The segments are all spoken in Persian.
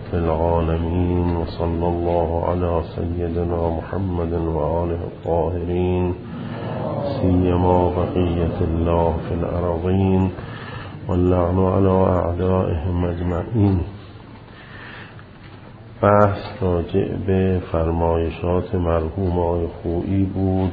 رب العالمين، وصلى الله على سيدنا محمد وآله الطاهرين، سيما بقية الله في الأرضين، واللعن على أعدائهم أجمعين. بحث راجع به فرمایشات مرحوم آقای خویی بود.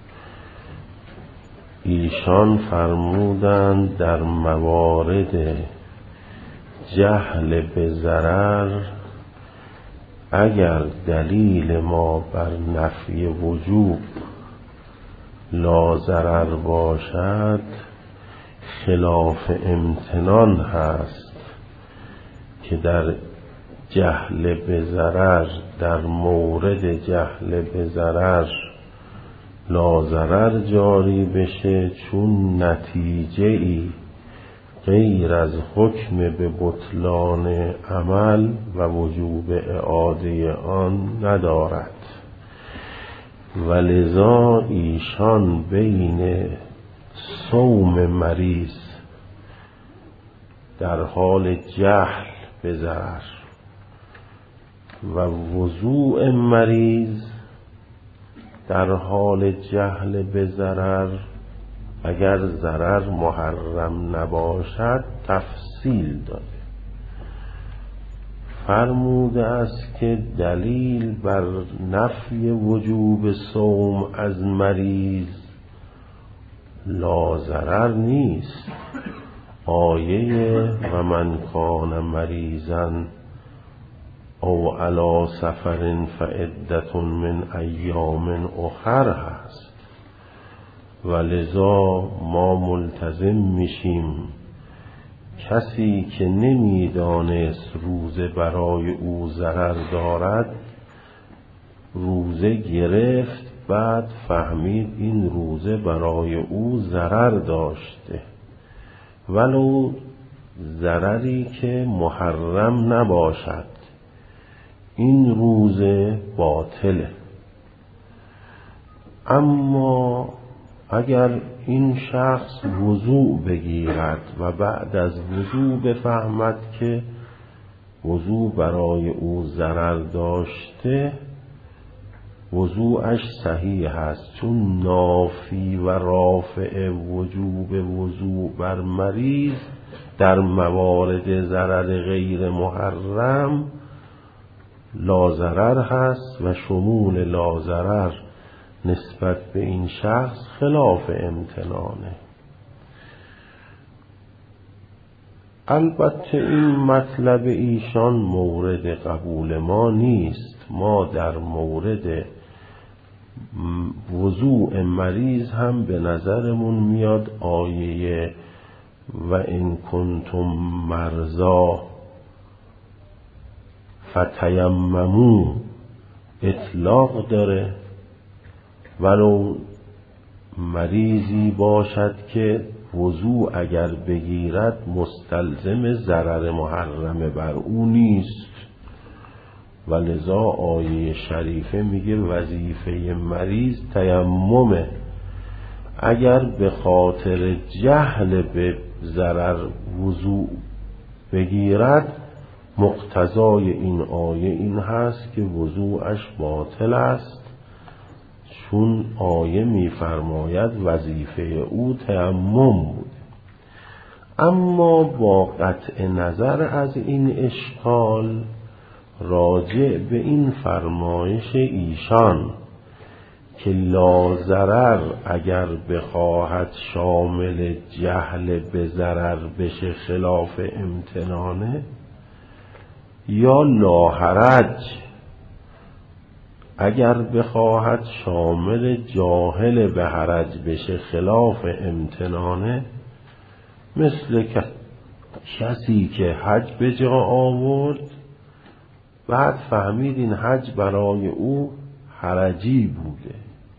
ایشان فرمودند در موارد جهل به ضرر اگر دلیل ما بر نفی وجوب لا ضرر باشد، خلاف امتنان هست که در جهل به ضرر، در مورد جهل به ضرر لا ضرر جاری بشه، چون نتیجه ای غیر از حکم به بطلان عمل و وجوب اعاده آن ندارد. ولذا ایشان بین صوم مریض در حال جهل به ضرر و وضوء مریض در حال جهل به ضرر اگر ضرر محرم نباشد تفصیل داده. فرموده است که دلیل بر نفی وجوب صوم از مریض لا ضرر نیست. آیه و من کان مریضا او علی سفر فعدة من ایام اخر هست. ولذا ما ملتزم میشیم کسی که نمیدانست روزه برای او ضرر دارد، روزه گرفت، بعد فهمید این روزه برای او ضرر داشته، ولو ضرری که محرم نباشد، این روزه باطله. اما اگر این شخص وضوع بگیرد و بعد از وضوع بفهمد که وضوع برای او ضرر داشته، وضوعش صحیح است، چون نافی و رافع وجوب وضوع بر مریض در موارد ضرر غیر محرم لا ضرر هست و شمول لا ضرر نسبت به این شخص خلاف امتنانه. البته این مطلب ایشان مورد قبول ما نیست. ما در مورد وضوع مریض هم به نظرمون میاد آیه و ان کنتم مرضا فتیمموا اطلاق داره، ولو مریضی باشد که وضوع اگر بگیرد مستلزم ضرر محرم بر او نیست. ولذا آیه شریفه میگه وظیفه مریض تیممه. اگر به خاطر جهل به ضرر وضوع بگیرد، مقتضای این آیه این هست که وضوعش باطل است، چون آیه می‌فرماید وظیفه او تیمم بود. اما با قطع نظر از این اشکال راجع به این فرمایش ایشان که لا ضرر اگر بخواهد شامل جهل به ضرر بشه خلاف امتنانه، یا لا حرج اگر بخواهد شامل جاهل به حرج بشه خلاف امتنانه، مثل کسی که حج به جا آورد بعد فهمید این حج برای او حرجی بوده،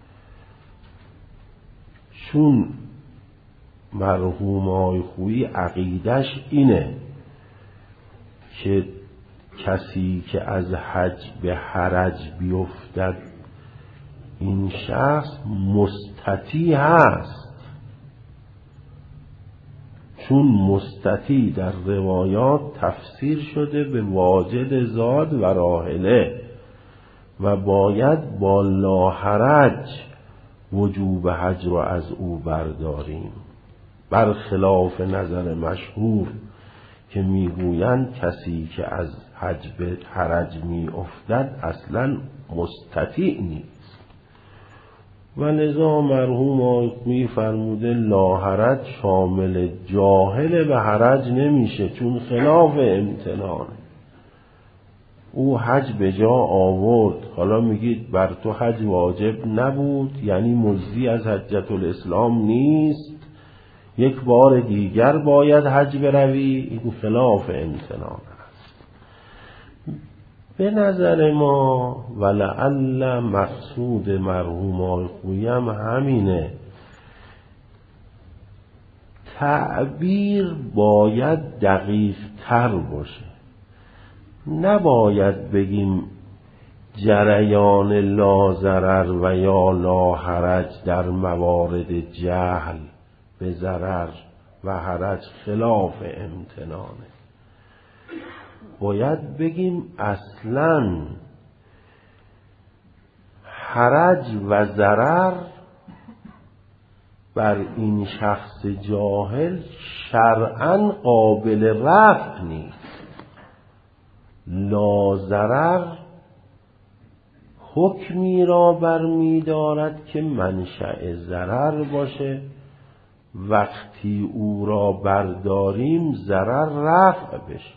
چون مرحوم آقای خویی عقیدش اینه که کسی که از حج به حرج بیفتد این شخص مستطیع هست، چون مستطیع در روایات تفسیر شده به واجد زاد و راحله و باید با لاحرج وجوب حج رو از او برداریم، برخلاف نظر مشهور که میگویند کسی که از حج به حرج می افتد اصلا مستطیع نیست. و لذا مرحوم آقایی فرموده لاحرج شامل جاهل به حرج نمیشه، چون خلاف امتنانه. او حج به جا آورد، حالا میگید بر تو حج واجب نبود، یعنی مجزی از حجت الاسلام نیست، یک بار دیگر باید حج بروی، این خلاف امتنان است. به نظر ما ولعل مقصود مرحوم آقای خویی هم همینه، تعبیر باید دقیق تر باشه. نباید بگیم جریان لا ضرر و یا لا حرج در موارد جهل به ضرر و حرج خلاف امتنانه. باید بگیم اصلاً حرج و ضرر بر این شخص جاهل شرعاً قابل رفع نیست. لا ضرر حکمی را برمی دارد که منشأ ضرر باشه، وقتی او را برداریم ضرر رفع بشه.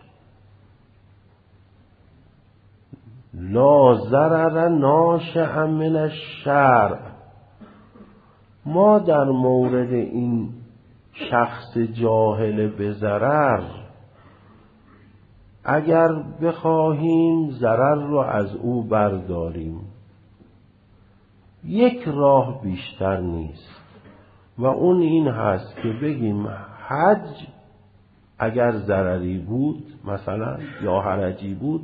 لا ضرر ناشئ من الشرع. ما در مورد این شخص جاهل به ضرر اگر بخواهیم ضرر رو از او برداریم، یک راه بیشتر نیست و اون این هست که بگیم حج اگر ضرری بود مثلا یا حرجی بود،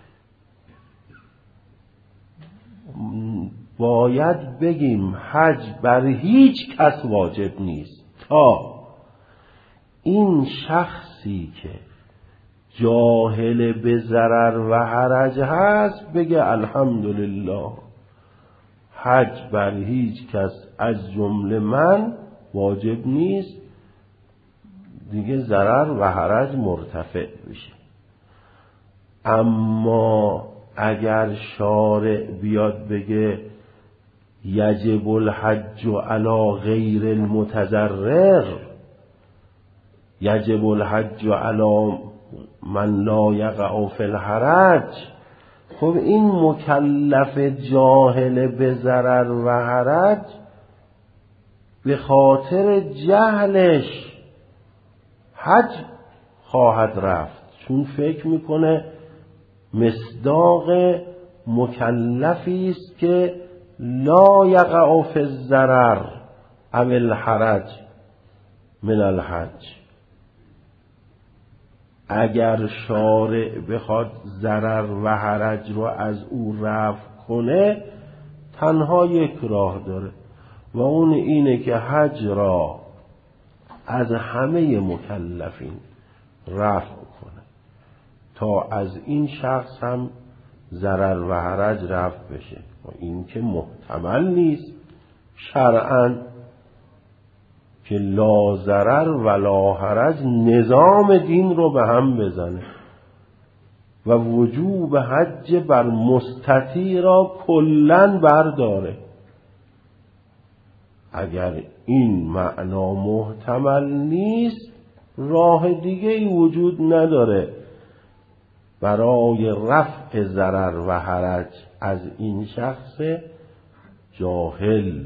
باید بگیم حج بر هیچ کس واجب نیست تا این شخصی که جاهل به ضرر و حرج هست بگه الحمدلله حج بر هیچ کس از جمله من واجب نیست، دیگه ضرر و حرج مرتفع بشه. اما اگر شارع بیاد بگه یجب الحج علی غیر المتضرر، یجب الحج علی من لا یقع فی الحرج، خب این مکلف جاهل به ضرر و حرج به خاطر جهلش حج خواهد رفت، چون فکر میکنه مصداق مکلفی است که لا یقع فی الضرر او الحرج من الحج. اگر شارع بخواد ضرر و حرج رو از او رفع کنه تنها یک راه داره و اون اینه که حج را از همه مکلفین رفع کنه تا از این شخص هم ضرر و حرج رفع بشه. و این که محتمل نیست شرعاً که لا ضرر و لا حرج نظام دین رو به هم بزنه و وجوب حج بر مستطیع را کلاً برداره. اگر این معنا محتمل نیست راه دیگه‌ای وجود نداره برای رفع ضرر و حرج از این شخص جاهل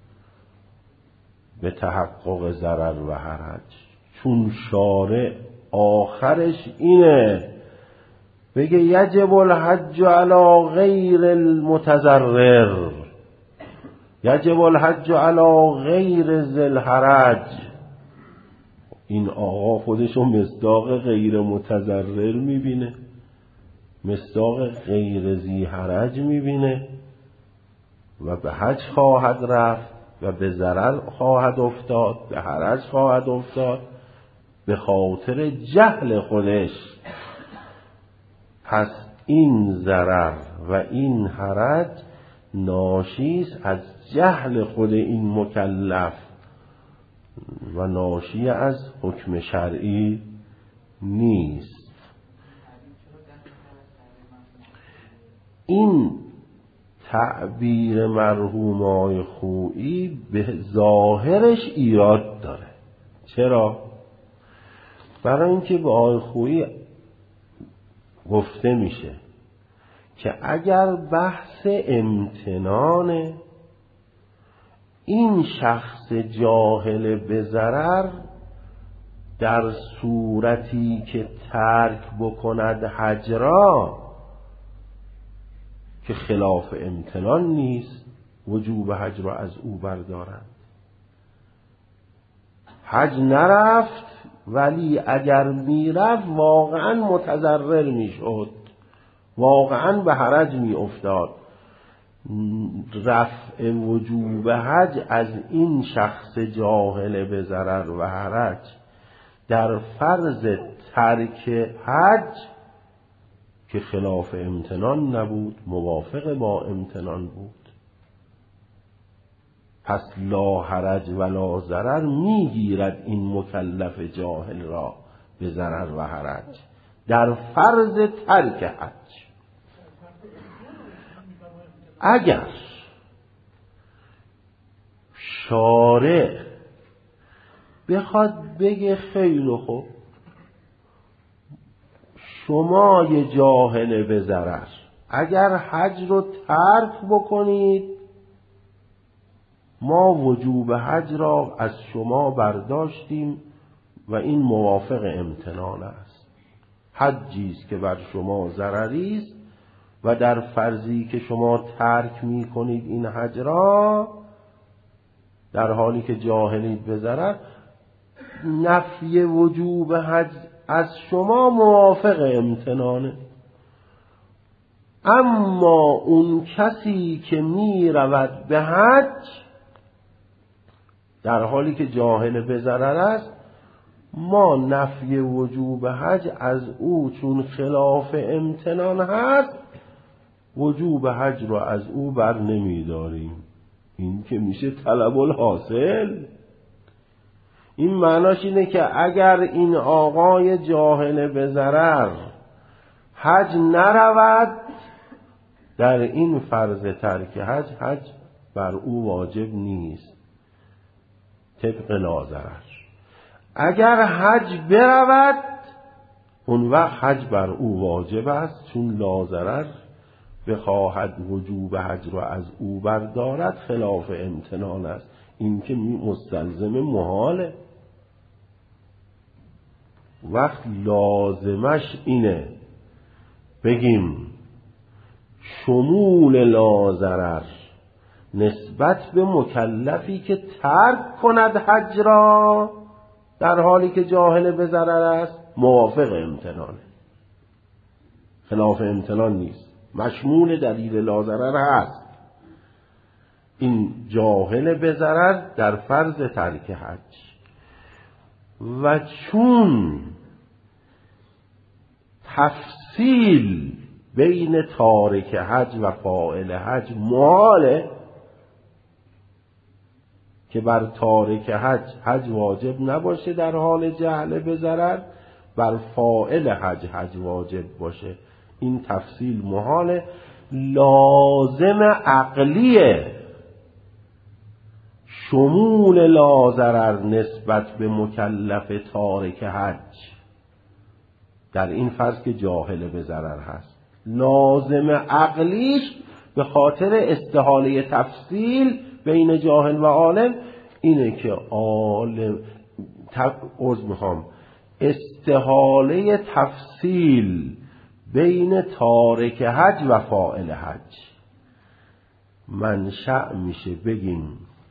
به تحقق ضرر و حرج، چون شارع آخرش اینه بگه یجب الحج علی غیر المتضرر، یجب الحج علی غیر ذی الحرج. این آقا خودشو مصداق غیر متضرر میبینه، مصداق غیر ذی حرج میبینه و به حج خواهد رفت و به ضرر خواهد افتاد، به حرج خواهد افتاد. به خاطر جهل خودش. پس این ضرر و این حرج ناشی است از جهل خود این مکلف و ناشی از حکم شرعی نیست. این تعبیر مرحوم آقای خویی به ظاهرش ایراد داره. چرا؟ برای اینکه به آقای خویی گفته میشه که اگر بحث امتنان این شخص جاهل به ضرر در صورتی که ترک بکند حج را که خلاف امتنان نیست وجوب حج را از او بردارند. حج نرفت ولی اگر میرفت واقعا متضرر میشد، واقعا به حرج میافتاد. رفع وجوب حج از این شخص جاهل به ضرر و حرج در فرض ترک حج که خلاف امتنان نبود، موافق با امتنان بود. پس لا حرج ولا ضرر میگیرد این مکلف جاهل را به ضرر و حرج در فرض ترک حج. اگر شارع بخواد بگه خیلی خوب شما یه جاهل به ضرر اگر حج رو ترک بکنید ما وجوب حج را از شما برداشتیم و این موافق امتنان است. حجی است که بر شما ضرری است و در فرضی که شما ترک می کنید این حج را در حالی که جاهلید به ضرر، نفی وجوب حج از شما موافق امتنانه. اما اون کسی که می رود به حج در حالی که جاهل به ضرر است، ما نفی وجوب حج از او چون خلاف امتنان هست وجوب حج را از او بر نمی داریم. این که میشه طلب الحاصل. این معناش اینه که اگر این آقای جاهل به ضرر حج نرود در این فرض ترک حج بر او واجب نیست طبق لا ضرر. اگر حج برود اون وقت حج بر او واجب است، چون لا ضرر بخواهد وجوب حج را از او بردارد خلاف امتنان است. این که مستلزم محاله. وقت لازمش اینه بگیم شمول لا ضرر نسبت به مکلفی که ترک کند حج را در حالی که جاهل به ضرر است موافق امتنانه، خلاف امتنان نیست، مشمول دلیل لا ضرر هست. این جاهل به ضرر در فرض ترک حج. و چون تفصیل بین تارک حج و فاعل حج محاله که بر تارک حج واجب نباشه در حال جهل به ضرر، بر فاعل حج واجب باشه، این تفصیل محاله. لازم عقلیه شمول لا ضرر نسبت به مکلف تارک حج در این فرض که جاهل به ضرر هست. لازم عقلیش به خاطر استحاله تفصیل بین جاهل و عالم اینه که عالم استحاله تفصیل بین تارک حج و فاعل حج منشأ میشه بگیم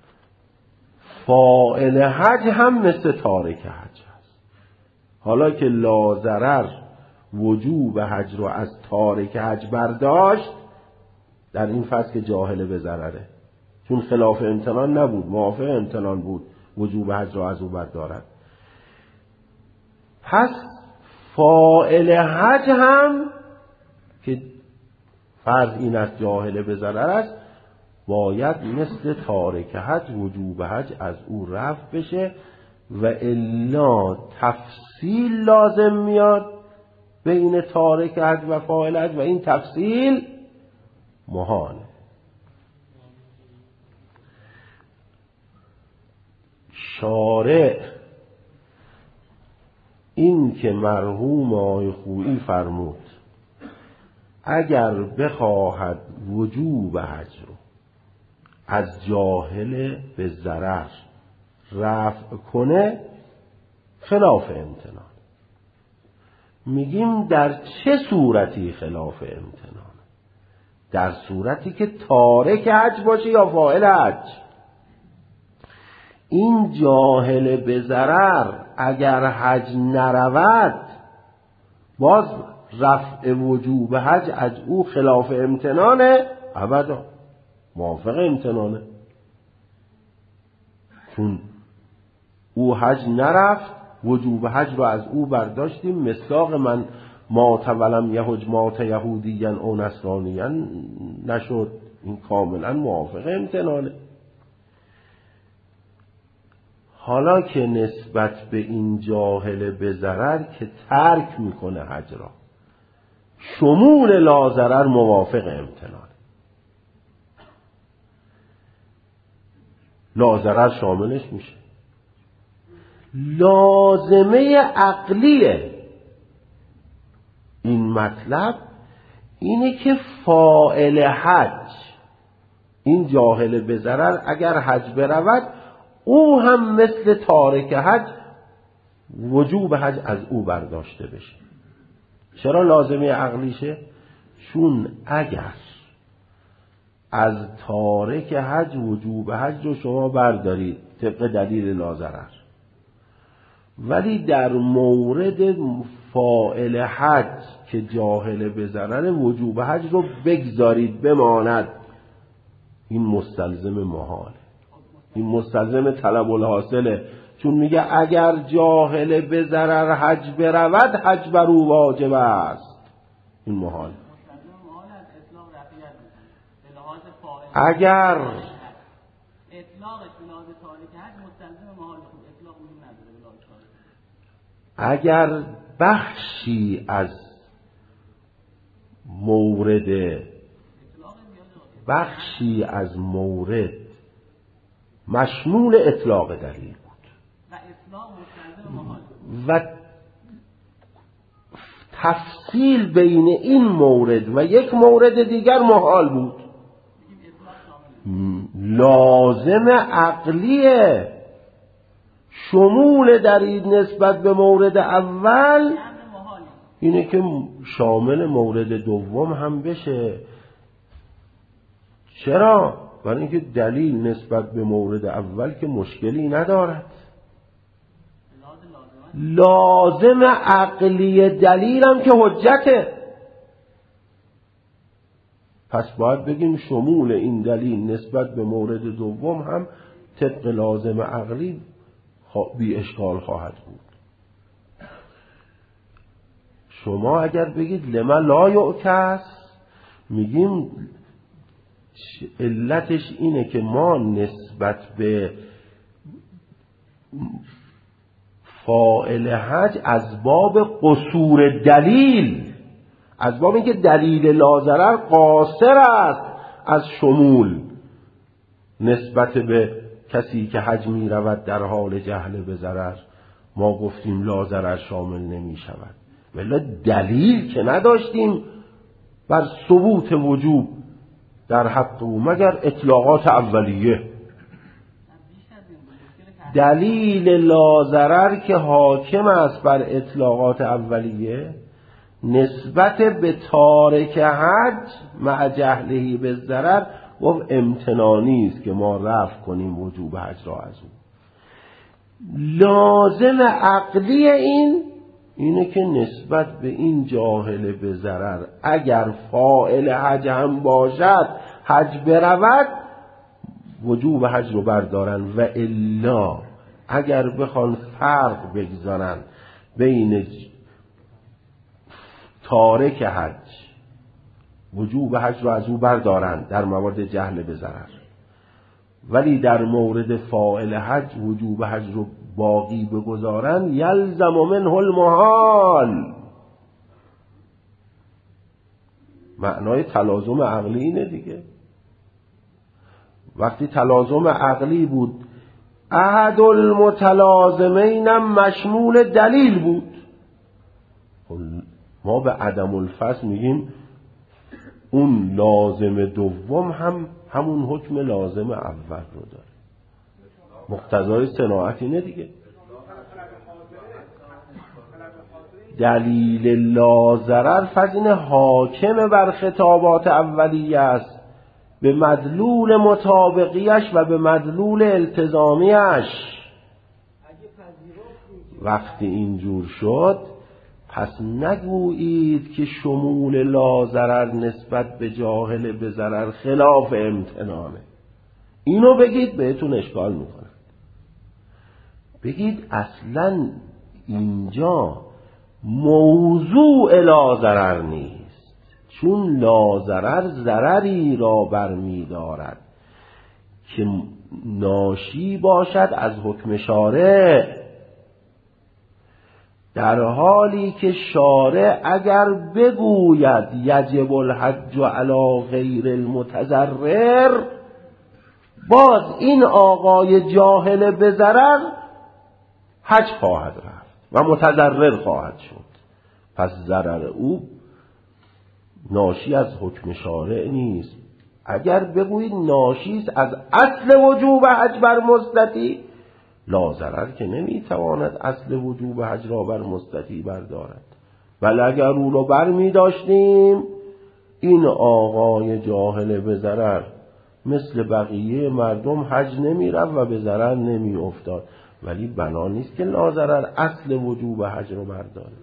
فاعل حج هم مثل تارک حج هست. حالا که لا ضرر وجوب حج رو از تارک حج برداشت در این فصل که جاهل به ضرره، چون خلاف امتنان نبود موافق امتنان بود، وجوب حج رو از او بردارد. پس فاعل حج هم که فرض این است جاهل به ضرر است، باید مثل تارک حج وجوب حج از او رفع بشه و الا تفصیل لازم میاد بین تارک حج و فاعل حج و این تفصیل محاله. شارع این که مرحوم آقای خویی فرمود اگر بخواهد وجوب حج رو از جاهل به ضرر رفع کنه خلاف امتنان. میگیم در چه صورتی خلاف امتنان؟ در صورتی که تارک حج باشه یا فاعل حج. این جاهل به ضرر اگر حج نرود باز رفع وجوب حج از او خلاف امتنانه؟ ابدا موافق امتنانه، چون او حج نرفت وجوب حج رو از او برداشتیم. مصداق من مات ولم یحج مات یهودیًا او نصرانیًا نشد. این کاملا موافق امتنانه. حالا که نسبت به این جاهل به ضرر که ترک میکنه حج را، شمول لا ضرر موافق امتنانه. لا ضرر شاملش میشه. لازمه عقلیه این مطلب اینه که فاعل حج، این جاهل به ضرر اگر حج برود او هم مثل تارک حج وجوب حج از او برداشته بشه. چرا لازمه عقلیشه؟ چون اگر از تارک حج وجوب حج رو شما بردارید طبق دلیل لا ضرر، ولی در مورد فاعل حج که جاهل به ضرر وجوب حج رو بگذارید بماند، این مستلزم محاله، این مستلزم طلب الحاصله. چون میگه اگر جاهل به ضرر حج برود حج بر او واجب است. این محال. اگر اگر بخشی از مورد مشمول اطلاق دلیل بود و تفصیل بین این مورد و یک مورد دیگر محال بود، لازم عقلیه شمول دلیل نسبت به مورد اول اینه که شامل مورد دوم هم بشه. چرا؟ برای اینکه دلیل نسبت به مورد اول که مشکلی ندارد. لازم عقلی دلیل هم که حجته. پس باید بگیم شمول این دلیل نسبت به مورد دوم هم طبق لازم عقلی بی اشکال خواهد بود. شما اگر بگید لما لا یعکس، میگیم علتش اینه که ما نسبت به فاعل حج از باب قصور دلیل، از باب اینکه دلیل لا ضرر قاصر است از شمول نسبت به کسی که حج می رود در حال جهل به ضرر، ما گفتیم لا ضرر شامل نمی شود. ولی دلیل که نداشتیم بر ثبوت وجوب در حق او مگر اطلاقات اولیه. دلیل لا ضرر که حاکم است بر اطلاقات اولیه نسبت به تارک حج مع جهلهی به ضرر و امتنانی است که ما رفع کنیم وجوب حج را از او. لازم عقلی اینه که نسبت به این جاهل به ضرر اگر فاعل حج هم باشد حج برود وجوب حج رو بردارن، و الا اگر بخوان فرق بگذارن بین تارک حج وجوب حج رو از او بردارند در موارد جهل به ضرر، ولی در مورد فاعل حج وجوب حج رو باقی بگذارند، یلزم منه المحال. معنای تلازم عقلی اینه دیگه. وقتی تلازم عقلی بود، احد المتلازمین مشمول دلیل بود، ما به عدم الفصل میگیم اون لازم دوم هم همون حکم لازم اول رو داره. مقتضای صناعت اینه دیگه. دلیل لازرر فزین حاکم بر خطابات اولیه است به مدلول مطابقیش و به مدلول التزامیش. وقتی اینجور شد پس نگویید که شمول لازرر نسبت به جاهل به ضرر خلاف امتنانه. اینو بگید بهتون اشکال میکنه. بگید اصلا اینجا موضوع لازرر نیست، چون لازرر ضرری را برمی دارد که ناشی باشد از حکم شارع، در حالی که شارع اگر بگوید یجب الحج علی غیر المتضرر، باز این آقای جاهل به ضرر حج خواهد رفت و متضرر خواهد شد. پس ضرر او ناشی از حکم شارع نیست. اگر بگویید ناشی است از اصل وجوب حج بر مستطیع، لازرر که نمیتواند اصل وجوب حج را بر مستطیع بردارد، ولی اگر او را بر می داشتیم، این آقای جاهل به ضرر مثل بقیه مردم حج نمی رفت و به ضرر نمی افتاد، ولی بنا نیست که لازرر اصل وجوب حج را برداره.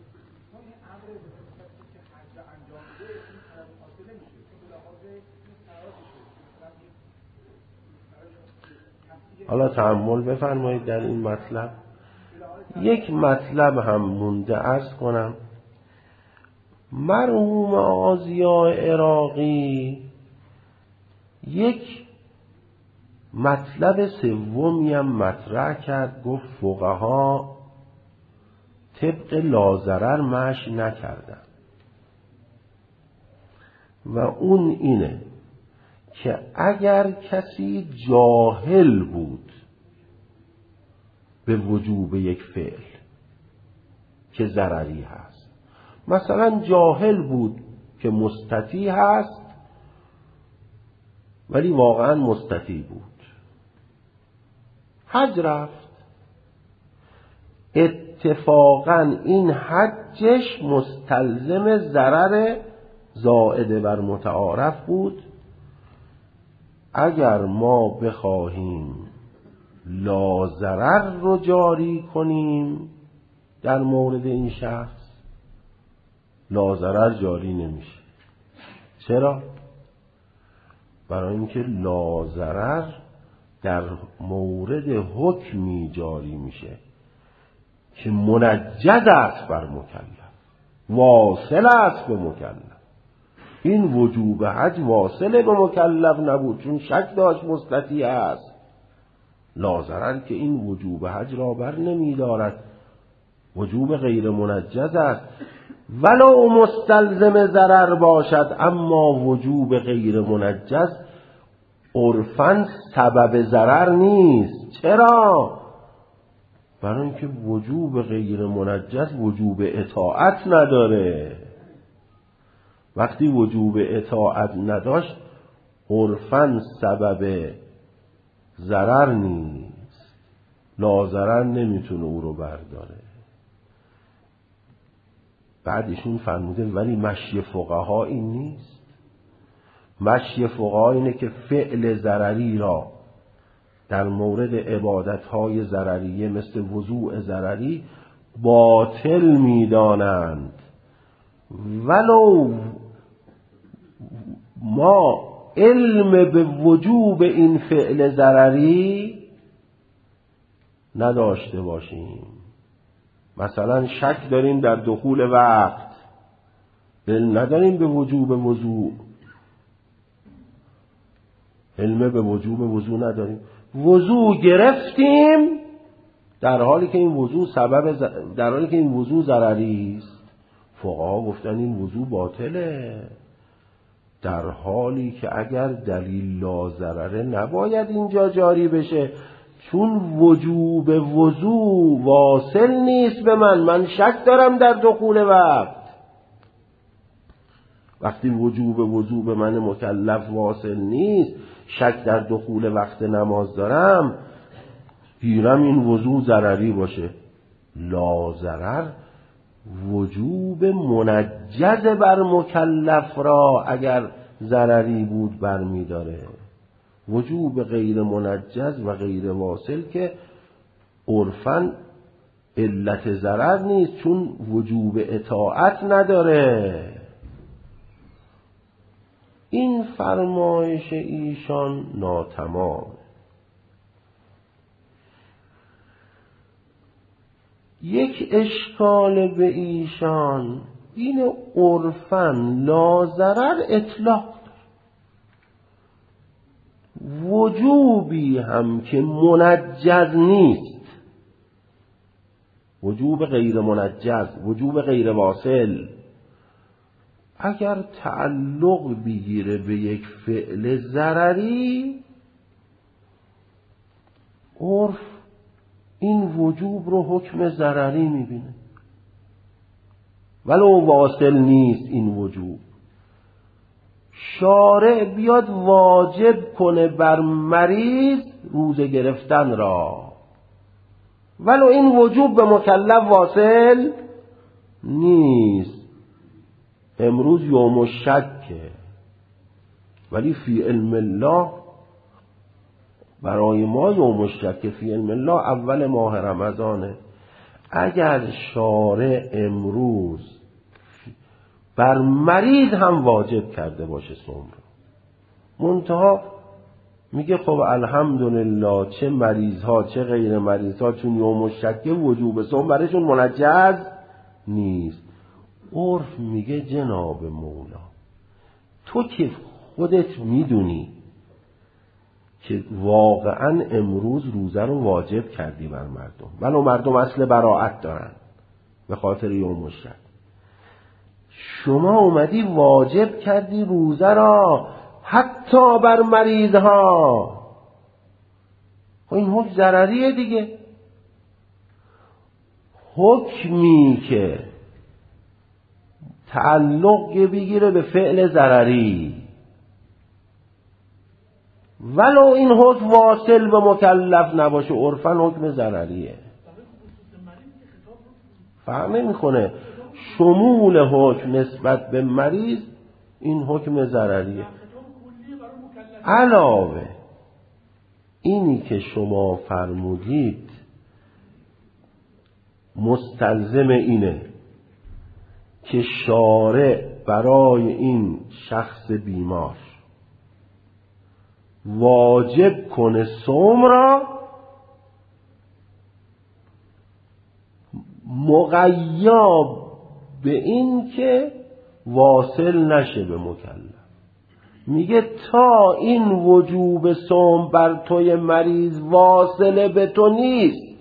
حالا تأمل بفرمایید در این مطلب. یک مطلب هم مونده عرض کنم. مرحوم آقا ضیاء عراقی یک مطلب سومی هم مطرح کرد، گفت فقها طبق لازرر مشی نکردن و اون اینه که اگر کسی جاهل بود به وجوب یک فعل که ضرری هست، مثلا جاهل بود که مستطیع هست ولی واقعا مستطیع بود، حج رفت، اتفاقا این حجش مستلزم ضرر زائد بر متعارف بود. اگر ما بخواهیم لازرر رو جاری کنیم در مورد این شخص، لازرر جاری نمیشه. چرا؟ برای اینکه لازرر در مورد حکمی جاری میشه که منجز است بر مکلف، واصل است به مکلف. این وجوب حج واصل به مکلف نبود، چون شک داشت مستطیع است. لازرر که این وجوب حج را بر نمی دارد، وجوب غیر منجز است، ولو مستلزم ضرر باشد، اما وجوب غیر منجز عرفاً سبب ضرر نیست. چرا؟ برای اینکه وجوب غیر منجز وجوب اطاعت نداره. وقتی وجوب اطاعت نداشت عرفاً سبب ضرر نیست، لازرر نمیتونه او رو برداره. بعدشون فرموده ولی مشی فقها این نیست. مشی فقها اینه که فعل ضرری را در مورد عبادتهای ضرریه مثل وضوء ضرری باطل میدانند، ولو ما علم به وجوب این فعل ضرری نداشته باشیم. مثلا شک داریم در دخول وقت، دل نداریم به وجوب وضوء، علم به وجوب وضوء نداریم، وضوء گرفتیم در حالی که این وضوء ضرری است. فقها گفتن این وضوء باطله، در حالی که اگر دلیل لا ضرره نباید اینجا جاری بشه، چون وجوب وضوء واصل نیست به من شک دارم در دخول وقت. وقتی وجوب وضوء به من مکلف واصل نیست، شک در دخول وقت نماز دارم، گیرم این وضوء ضرری باشه. لا ضرر وجوب منجز بر مکلف را اگر ضرری بود برمی داره. وجوب غیر منجز و غیر واصل که عرفاً علت ضرر نیست، چون وجوب اطاعت نداره. این فرمایش ایشان ناتمام. یک اشکال به ایشان این عرفاً لا ضرر اطلاق داره، وجوبی هم که منجز نیست، وجوب غیر منجز، وجوب غیر واصل، اگر تعلق بگیره به یک فعل ضرری، عرف این وجوب رو حکم ضرری میبینه ولو واصل نیست. این وجوب شارع بیاد واجب کنه بر مریض روزه گرفتن را، ولو این وجوب به مکلف واصل نیست. امروز یوم الشکه، ولی فی علم الله برای ما یوم الشک فی علم الله اول ماه رمضانه. اگر شارع امروز بر مریض هم واجب کرده باشه صوم رو، منتها میگه خب الحمدلله چه مریض ها چه غیر مریض ها چون یوم الشک وجوب صوم برایشون منجز نیست، عرف میگه جناب مولا تو که خودت میدونی که واقعا امروز روزه رو واجب کردی بر مردم، ولو مردم اصل براءت دارن به خاطر یوم الشک، شما اومدی واجب کردی روزه را حتی بر مریض ها. این حکم ضرریه دیگه. حکمی که تعلق بگیره به فعل ضرری، ولو این حکم واصل به مکلف نباشه، عرفاً حکم ضرریه، فرق نمیکنه. شمول حکم نسبت به مریض این حکم ضرریه. علاوه اینی که شما فرمودید مستلزم اینه که شارع برای این شخص بیمار واجب کنه صوم را مقید به این که واصل نشه به مکلف. میگه تا این وجوب صوم بر توی مریض واصله به تو نیست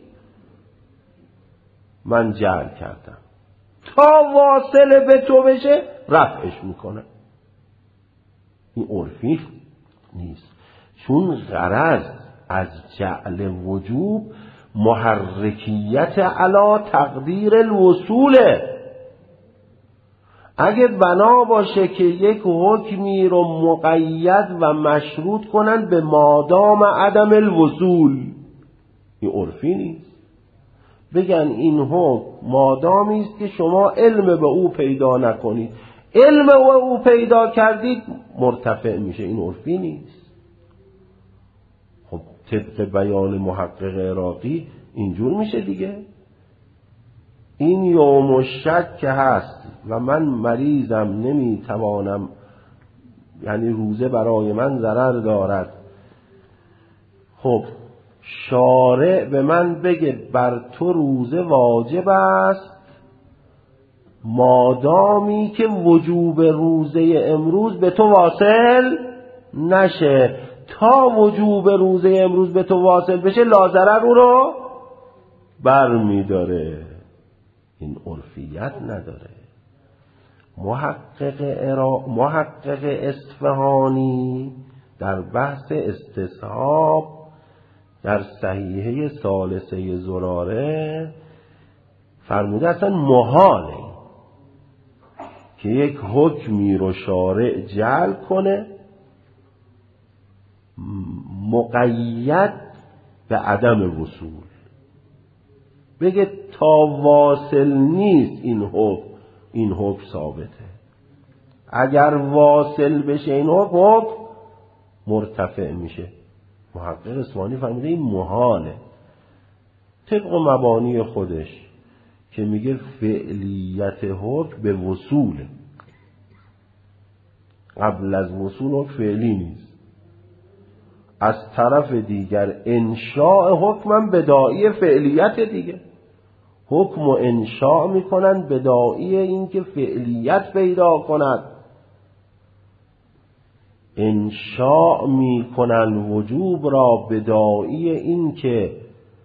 من جعل کردم، تا واصله به تو بشه رفعش میکنه. این عرفی نیست، چون غرض از جعل وجوب محرکیت علی تقدیر الوصوله. اگه بنا باشه که یک حکمی رو مقید و مشروط کنن به مادام عدم الوصول، این عرفی نیست. بگن این حکم مادامی است که شما علم به او پیدا نکنید، علم به او پیدا کردید مرتفع میشه، این عرفی نیست. خب طبق بیان محقق عراقی اینجور میشه دیگه. این یوم الشک که هست و من مریضم نمیتوانم، یعنی روزه برای من ضرر دارد، خب شارع به من بگه بر تو روزه واجب است، مادامی که وجوب روزه امروز به تو واصل نشه. تا وجوب روزه امروز به تو واصل بشه لازرر او رو برمیداره. این عرفیت نداره. محقق اصفهانی در بحث استصحاب در صحیحه ثالثه زراره فرموده اصلا محاله که یک حکمی رو شارع جعل کنه مقید به عدم وصول، بگه تا واصل نیست این حکم ثابته، اگر واصل بشه این حکم مرتفع میشه. محقق اصفهانی فرموده این محاله طبق مبانی خودش که میگه فعلیت حکم به وصوله، قبل از وصول حکم فعلی نیست. از طرف دیگر انشاء حکمم بداعی فعلیت دیگه، حکم و انشاء میکنن بداعی این که فعلیت پیدا کند، انشاء میکنن وجوب را بداعی این که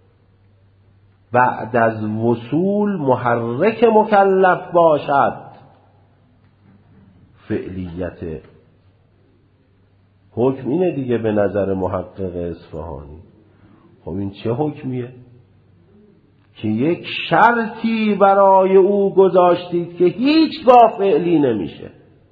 بعد از وصول محرک مکلف باشد. فعلیت حکم اینه دیگه به نظر محقق اصفهانی. خب این چه حکمیه؟ که یک شرطی برای او گذاشتید که هیچگاه فعلی نمیشه،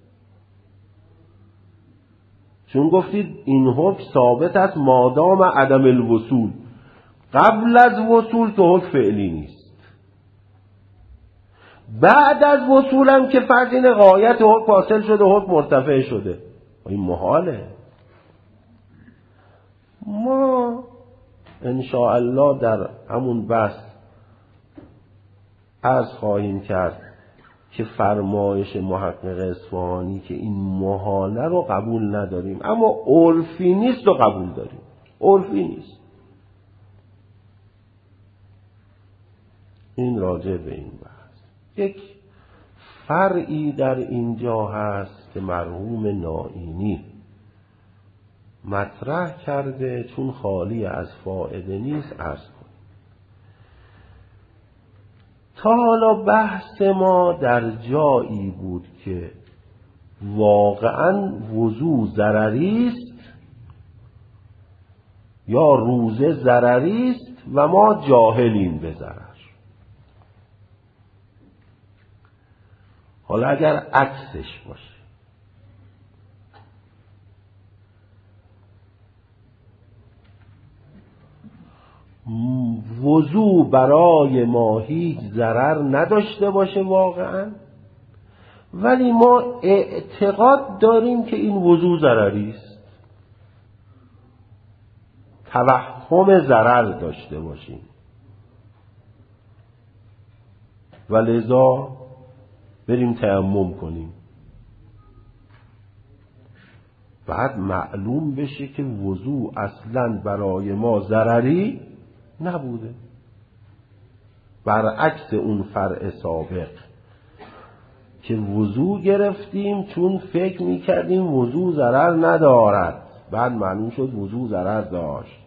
چون گفتید این حکم ثابت است مادام عدم الوصول، قبل از وصول که حکم فعلی نیست، بعد از وصول هم که فرض این غایت حکم حاصل شده حکم مرتفع شده. این محاله. ما انشاءالله در همون بحث عرض خواهیم کرد که فرمایش محقق اصفهانی که این محاله رو قبول نداریم، اما عرفی نیست رو قبول داریم. عرفی نیست. این راجع به این بحث. یک فرعی در اینجا هست که مرحوم نائینی مطرح کرده، چون خالی از فائده نیست عرض کنیم. تا حالا بحث ما در جایی بود که واقعا وضو ضرری است یا روزه ضرری است و ما جاهلیم به ضرر. حالا اگر عکسش باشه، وضو برای ما هیچ ضرر نداشته باشه واقعا، ولی ما اعتقاد داریم که این وضو ضرری است، توهم ضرر داشته باشیم و لذا بریم تیمم کنیم، بعد معلوم بشه که وضو اصلاً برای ما ضرری نبوده، برعکس اون فرع سابق که وضو گرفتیم چون فکر میکردیم وضو ضرر ندارد، بعد معلوم شد وضو ضرر داشت.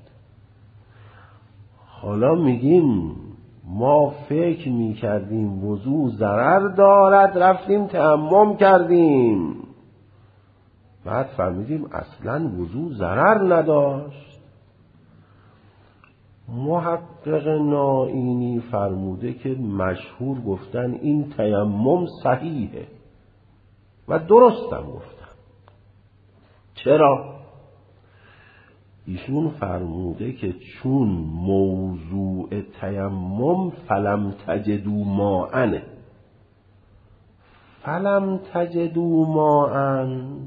حالا میگیم ما فکر میکردیم وضو ضرر دارد، رفتیم تیمم کردیم، بعد فهمیدیم اصلاً وضو ضرر نداشت. محقق نائینی فرموده که مشهور گفتن این تیمم صحیحه و درستم گفتن. چرا؟ ایشون فرموده که چون موضوع تیمم فلم تجدوا ماء، فلم تجدوا ماء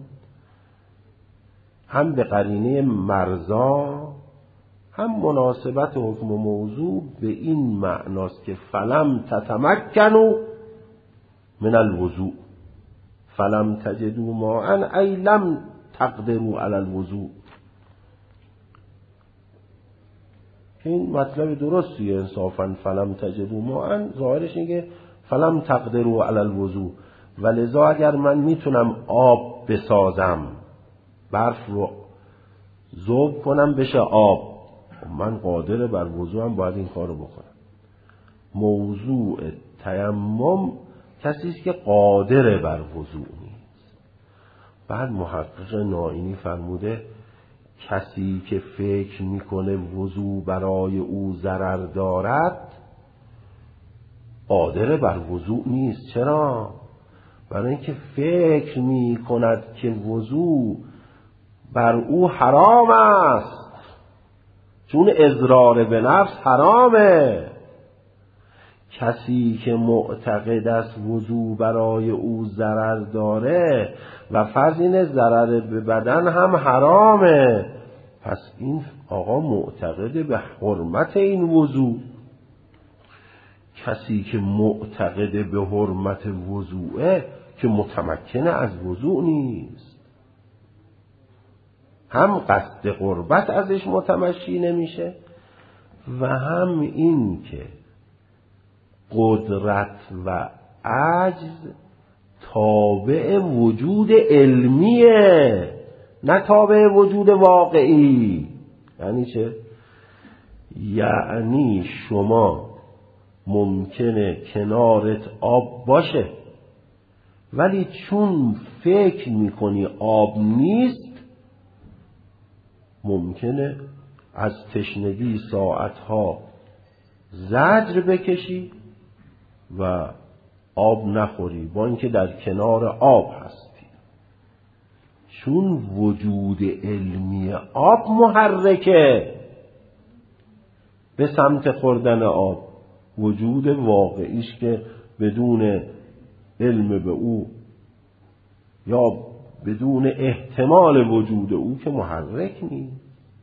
هم به قرینه مرزا هم مناسبت حکم و موضوع به این معناست که فلم تتمکنوا من الوضوء، فلم تجدوا ماء ای لم تقدروا علی الوضوء. که این مطلب درستیه انصافا. فلم تجدوا ماء ظاهرش اینه که فلم تقدروا علی الوضوء، ولذا اگر من میتونم آب بسازم، برف رو ذوب کنم بشه آب، من قادر بر وضوء هم باید این کارو بکنم. موضوع تیمم کسی است که قادر بر وضوء نیست. بعد محقق نائینی فرموده کسی که فکر میکنه وضوء برای او ضرر دارد قادر بر وضوء نیست. چرا؟ برای اینکه فکر میکند که وضوء بر او حرام است، چون اضرار به نفس حرامه. کسی که معتقد است وضوء برای او ضرر داره و فرض اینه ضرر به بدن هم حرامه، پس این آقا معتقد به حرمت این وضوء. کسی که معتقد به حرمت وضوعه که متمکن از وضوع نیست، هم قصد قربت ازش متمشی نمیشه و هم این که قدرت و عجز تابع وجود علمیه نه تابع وجود واقعی. یعنی چه؟ یعنی شما ممکنه کنارت آب باشه ولی چون فکر میکنی آب نیست ممکنه از تشنگی ساعتها زجر بکشی و آب نخوری با اینکه در کنار آب هستی، چون وجود علمی آب محرکه به سمت خوردن آب. وجود واقعیش که بدون علم به او یا بدون احتمال وجود او که محرک نیست.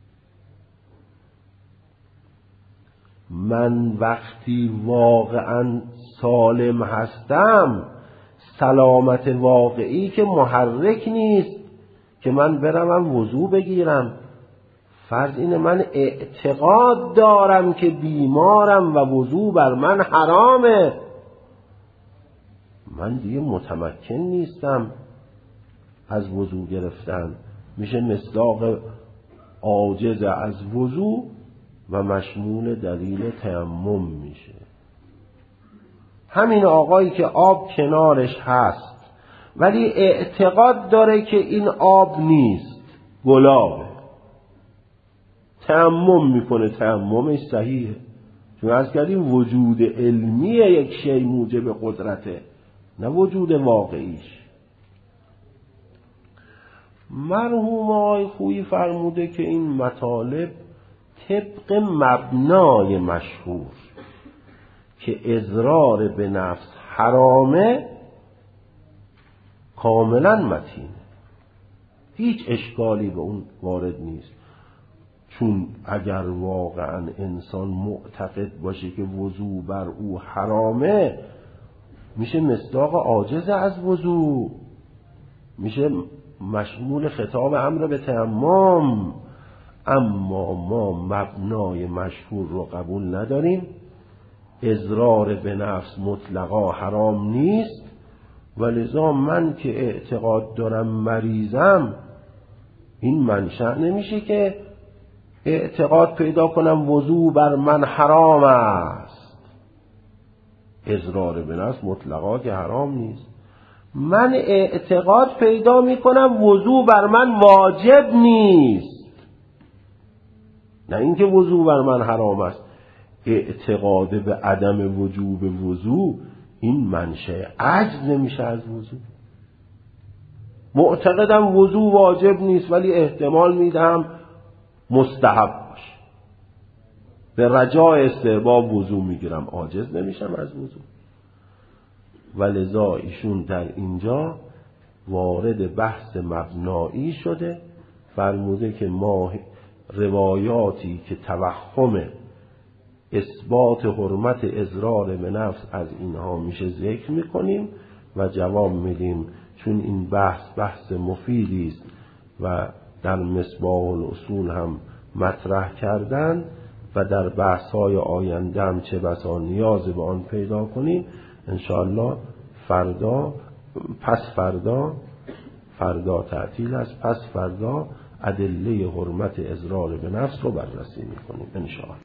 من وقتی واقعا سالم هستم سلامت واقعی که محرک نیست که من برم وضو بگیرم. فرض اینه من اعتقاد دارم که بیمارم و وضو بر من حرامه، من دیگه متمکن نیستم از وضو گرفتن، میشه مصداق عاجز از وضو و مشمول دلیل تیمم میشه. همین آقایی که آب کنارش هست ولی اعتقاد داره که این آب نیست، گلابه، تیمم میکنه، تیممش صحیحه، چون از کردیم وجود علمی یک شی موجب قدرته نه وجود واقعیش. مرحوم آقای خویی فرموده که این مطالب طبق مبنای مشهور که اضرار به نفس حرامه کاملا متینه، هیچ اشکالی به اون وارد نیست. چون اگر واقعا انسان معتقد باشه که وضو بر او حرامه میشه مصداق عاجز از وضو، میشه مشمول خطاب امر به تیمم. اما ما مبنای مشهور رو قبول نداریم، اضرار به نفس مطلقا حرام نیست و لذا من که اعتقاد دارم مریضم این منشأ نمیشه که اعتقاد پیدا کنم وضو بر من حرام است. اضرار به نفس مطلقا که حرام نیست، من اعتقاد پیدا میکنم وضو بر من واجب نیست، نه اینکه وضو بر من حرام است. اعتقاد به عدم وجوب وضو این منشأ عجز نمیشه از وضو. معتقدم وضو واجب نیست ولی احتمال میدم مستحب باشه، به رجای استحباب وضو میگیرم، عاجز نمیشم از وضو. ولذا ایشون در اینجا وارد بحث مبنایی شده، فرموده که ما روایاتی که توهم اثبات حرمت اضرار به نفس از اینها میشه ذکر میکنیم و جواب میدیم چون این بحث مفیدی است و در مصباح الاصول هم مطرح کردن و در بحث‌های آینده هم چه بسا نیاز به آن پیدا کنیم، انشاءالله فردا تعطیل است، پس فردا ادله حرمت اضرار به نفس رو بررسی می‌کنیم انشاءالله.